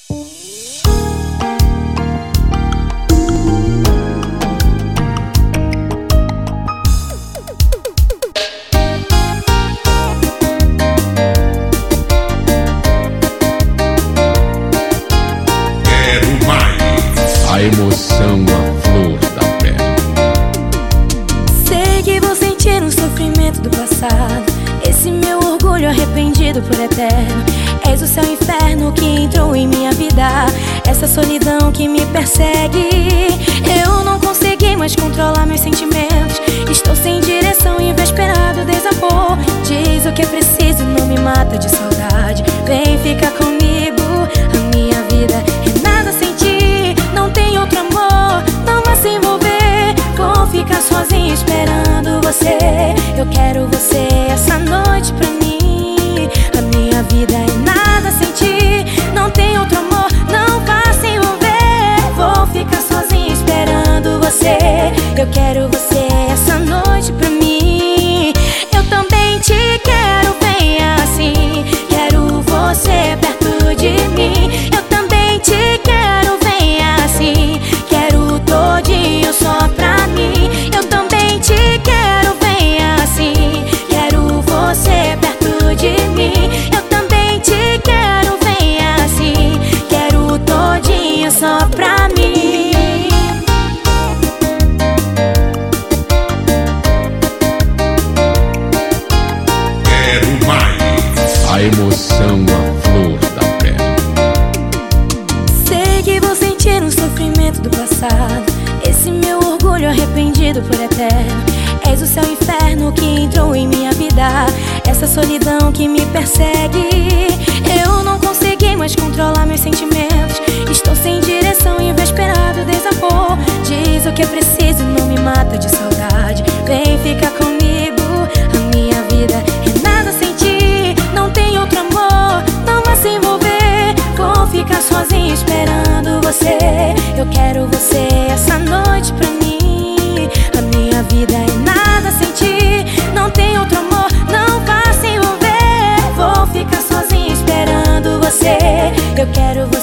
A emoção, a flor da pele. Sei que vou sentir um sofrimento do passado, esse meu orgulho arrependido por eterno. És o céu e inferno que entrou em minha vida, essa solidão que me persegue. Eu não consegui mais controlar meus sentimentos, estou sem direção e desesperado desamor. Diz o que é preciso, não me mata de saudade. Vem ficar comigo, a minha vida é nada sem ti. Não tem outro amor, não vá se envolver. Vou ficar sozinha esperando você. Eu quero você essa noite pra mim. A minha vida é nada sem ti. Não tem outro amor, não vá se envolver. Vou ficar sozinha esperando você. Eu quero você essa noite pra mim. Eu também te quero, vem assim. Quero você perto de mim. Eu também te quero, vem assim. Quero todinho só pra mim. Eu também te quero, vem assim. Quero você perto de mim. Eu também te quero, vem assim. Quero todinho só pra mim. Quero mais. A emoção, a flor da pele. Sei que vou sentir um sofrimento do passado, esse meu orgulho arrependido por eterno. És o céu e inferno que entrou em minha vida, essa solidão que me persegue. Eu não consegui mais controlar meus sentimentos, estou sem direção e desesperado desamor. Diz o que é preciso, não me mata de saudade. Vem ficar comigo, a minha vida é nada sem ti. Não tem outro amor, não vá se envolver. Vou ficar sozinha esperando você. Eu quero você essa noite pra mim. A minha vida é nada sem ti. Não tem outro amor, não vá se envolver. Vou ficar sozinha esperando você. Eu quero você